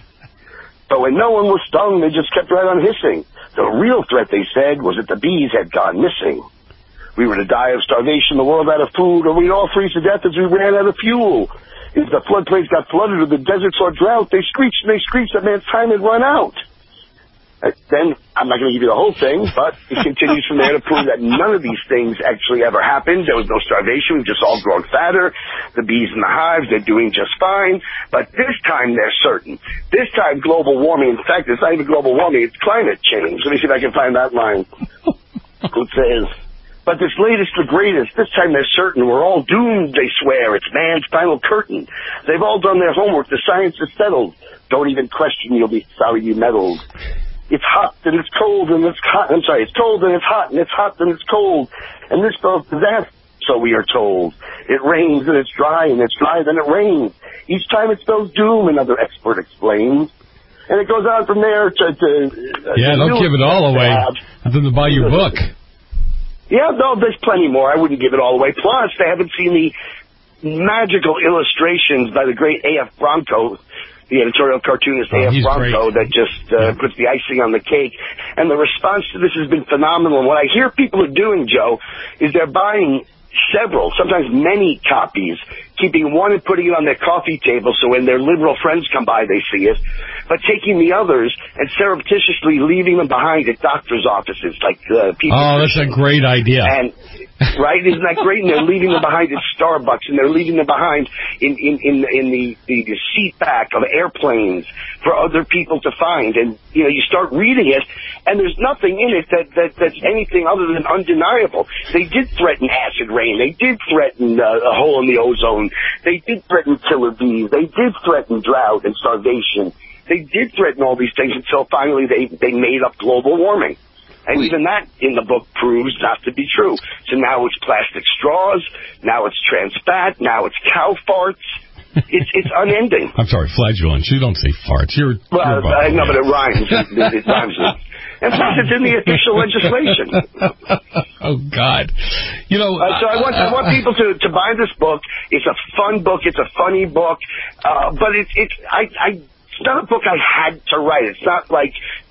But when no one was stung, they just kept right on hissing. The real threat, they said, was that the bees had gone missing. We were to die of starvation, the world out of food, or we'd all freeze to death as we ran out of fuel. If the floodplains got flooded or the desert saw drought, they screeched and they screeched that man's time had run out. Then, I'm not going to give you the whole thing, but it continues from there to prove that none of these things actually ever happened. There was no starvation. We've just all grown fatter. The bees in the hives, they're doing just fine. But this time, they're certain. This time, global warming, in fact, it's not even global warming, it's climate change. Let me see if I can find that line. It says, but this latest, the greatest, this time they're certain. We're all doomed, they swear. It's man's final curtain. They've all done their homework. The science is settled. Don't even question. You'll be sorry you meddled. It's hot and it's cold and it's hot. I'm sorry, it's cold and it's hot and it's hot and it's cold. And this spells disaster, so we are told. It rains and it's dry and it's dry, then it rains. Each time it spells doom, another expert explains. And it goes on from there to... to yeah, to don't give it all away. Have them to buy your book. Yeah, no, there's plenty more. I wouldn't give it all away. Plus, they haven't seen the magical illustrations by the great A F Bronco, the editorial cartoonist oh, A F Bronco, great. that just uh, puts the icing on the cake. And the response to this has been phenomenal. And what I hear people are doing, Joe, is they're buying several, sometimes many copies, keeping one and putting it on their coffee table so when their liberal friends come by, they see it, but taking the others and surreptitiously leaving them behind at doctor's offices, like uh, people. Oh, that's a great idea. And right, isn't that great? And they're leaving them behind at Starbucks, and they're leaving them behind in in in, in the, the the seat back of airplanes for other people to find. And you know, you start reading it, and there's nothing in it that, that that's anything other than undeniable. They did threaten acid rain. They did threaten uh, a hole in the ozone. They did threaten killer bees. They did threaten drought and starvation. They did threaten all these things until finally they, they made up global warming. And Wait. even that in the book proves not to be true. So now it's plastic straws, now it's trans fat, now it's cow farts. It's it's unending. I'm sorry, flagellants. You don't say farts. You're, well, you're I know, but it rhymes. It, it rhymes. And plus, it's in the official legislation. Oh God! You know, uh, so I want I want people to, to buy this book. It's a fun book. It's a funny book, uh, but it's it's I I it's not a book I had to write. It's not like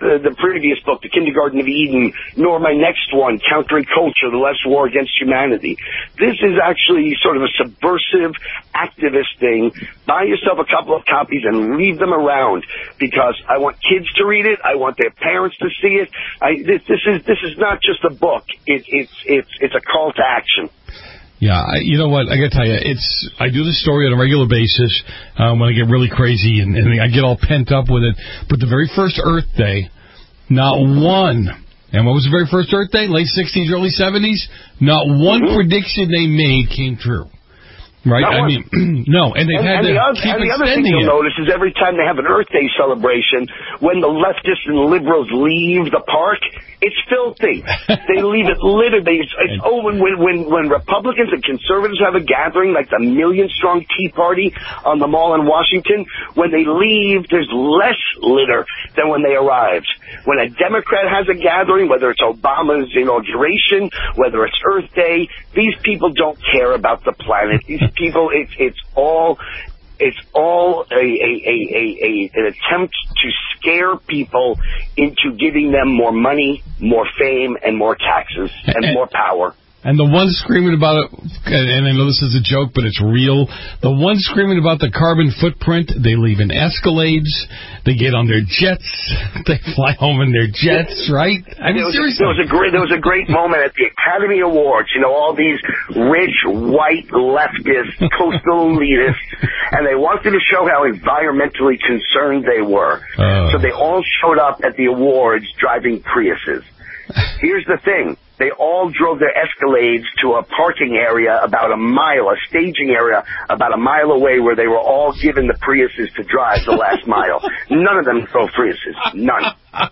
uh, the previous book, The Kindergarten of Eden, nor my next one, Countering Culture, The Last War Against Humanity. This is actually sort of a subversive activist thing. Buy yourself a couple of copies and leave them around, because I want kids to read it. I want their parents to see it. I, this, this is this is not just a book. It, it's it's it's a call to action. Yeah, I, you know what? I got to tell you, it's I do this story on a regular basis um, when I get really crazy and, and I get all pent up with it. But the very first Earth Day, not one. And what was the very first Earth Day? Late sixties, early seventies? Not one mm-hmm. prediction they made came true. Right? Not I one. mean, no. And they've and, had and to the other, keep and the other thing extending you'll it. notice is every time they have an Earth Day celebration, when the leftists and liberals leave the park, it's filthy. They leave it littered. They, it's, it's oh, when, when, when Republicans and conservatives have a gathering, like the million-strong Tea Party on the mall in Washington, when they leave, there's less litter than when they arrived. When a Democrat has a gathering, whether it's Obama's inauguration, whether it's Earth Day, these people don't care about the planet. These people, it's it's all... It's all a, a, a, a, a an attempt to scare people into giving them more money, more fame, and more taxes, and, and more power. And the one screaming about it, and I know this is a joke, but it's real, the one screaming about the carbon footprint, they leave in Escalades, they get on their jets, they fly home in their jets, right? I mean, there was, seriously. There was, a great, there was a great moment at the Academy Awards, you know, all these rich, white, leftist, coastal elitists, and they wanted to show how environmentally concerned they were. Uh. So they all showed up at the awards driving Priuses. Here's the thing. They all drove their Escalades to a parking area about a mile, a staging area about a mile away, where they were all given the Priuses to drive the last mile. None of them drove Priuses. None.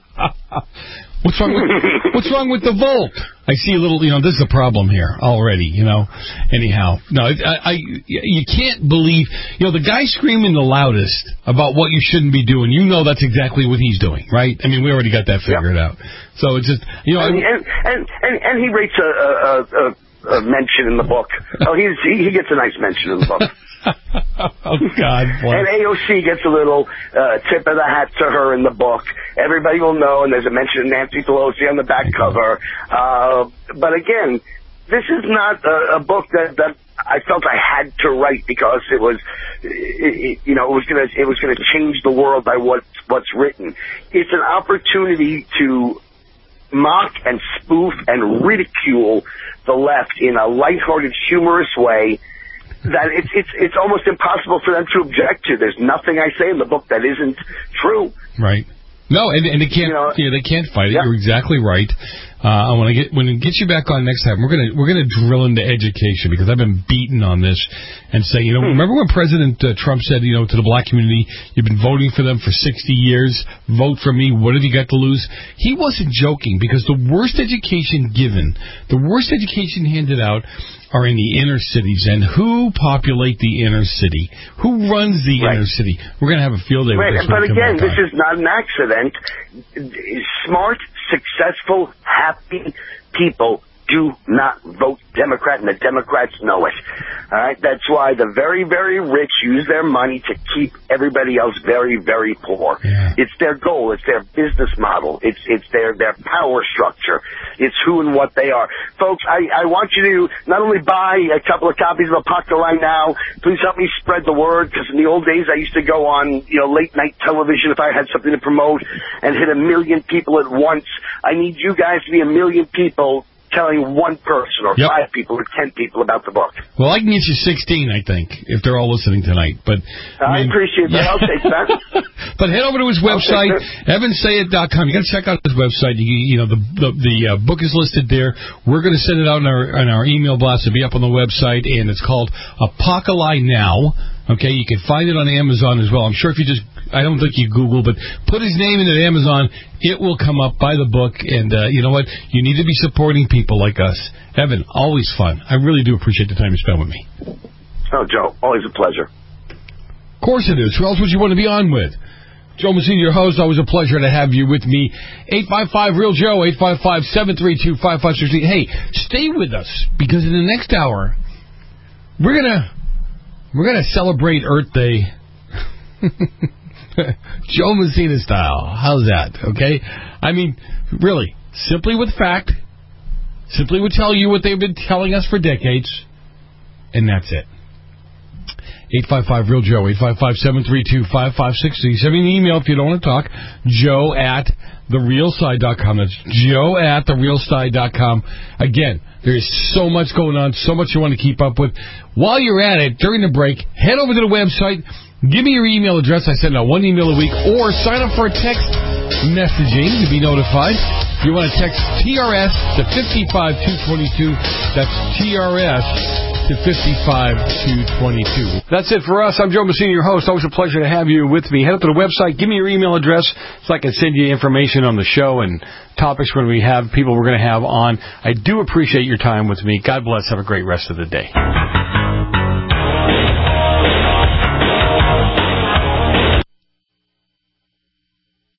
What's wrong with, what's wrong with the Volt? I see a little, you know, this is a problem here already, you know. Anyhow, no, I, I, you can't believe, you know, the guy screaming the loudest about what you shouldn't be doing, you know that's exactly what he's doing, right? I mean, we already got that figured yep. out. So it's just, you know. And, and, and, and, and he rates a, a, a, a mention in the book. Oh, he's, he, he gets a nice mention in the book. Oh, God. Boy. And A O C gets a little uh, tip of the hat to her in the book. Everybody will know, and there's a mention of Nancy Pelosi on the back cover. Uh, but again, this is not a, a book that, that I felt I had to write because it was, it, you know, it was gonna it was gonna change the world by what what's written. It's an opportunity to mock and spoof and ridicule the left in a lighthearted, humorous way that it's it's it's almost impossible for them to object to. There's nothing I say in the book that isn't true. Right. No, and, and they can't. You know, yeah, they can't fight it. Yeah. You're exactly right. Uh, I want to get when it gets you back on next time. We're gonna we're gonna drill into education because I've been beaten on this and saying, you know, hmm. remember when President uh, Trump said, you know, to the black community, you've been voting for them for sixty years. Vote for me. What have you got to lose? He wasn't joking because the worst education given, the worst education handed out, are in the inner cities. And who populate the inner city? Who runs the right. inner city? We're going to have a field day with right. this. But again, this is not an accident. Smart, successful, happy people do not vote Democrat, and the Democrats know it. All right, that's why the very, very rich use their money to keep everybody else very, very poor. Yeah. It's their goal. It's their business model. It's it's their their power structure. It's who and what they are, folks. I, I want you to not only buy a couple of copies of Apocalypse Now. Please help me spread the word, because in the old days I used to go on, you know, late night television if I had something to promote and hit a million people at once. I need you guys to be a million people telling one person or yep. five people or ten people about the book. Well, I can get you sixteen, I think, if they're all listening tonight. But I, I mean, appreciate that. Yeah. I'll take that. But head over to his website, evan sayett dot com. You got to check out his website. You, you know, the the, the uh, book is listed there. We're going to send it out in our, in our email blast. It'll be up on the website, and it's called Apocalypse Now. Okay, you can find it on Amazon as well. I'm sure if you just, I don't think you Google, but put his name into Amazon, it will come up. Buy the book, and uh, you know what? You need to be supporting people like us. Evan, always fun. I really do appreciate the time you spent with me. Oh, Joe, always a pleasure. Of course it is. Who else would you want to be on with? Joe Massini, your host. Always a pleasure to have you with me. eight five five, real Joe, eight five five, seven three two, five five six eight. Hey, stay with us, because in the next hour, we're going to... We're going to celebrate Earth Day. Joe Messina style. How's that? Okay? I mean, really, simply with fact, simply would tell you what they've been telling us for decades, and that's it. eight five five real Joe, eight five five, seven three two, five five six zero. Send me an email if you don't want to talk. Joe at the real side dot com. That's Joe at the real side dot com. Again, there's so much going on, so much you want to keep up with. While you're at it, during the break, head over to the website. Give me your email address. I send out one email a week. Or sign up for a text messaging to be notified. If you want to text T R S to five five two two two, that's T R S to five five two two two. That's it for us. I'm Joe Messina, your host. Always a pleasure to have you with me. Head up to the website. Give me your email address so I can send you information on the show and topics when we have people we're going to have on. I do appreciate your time with me. God bless. Have a great rest of the day.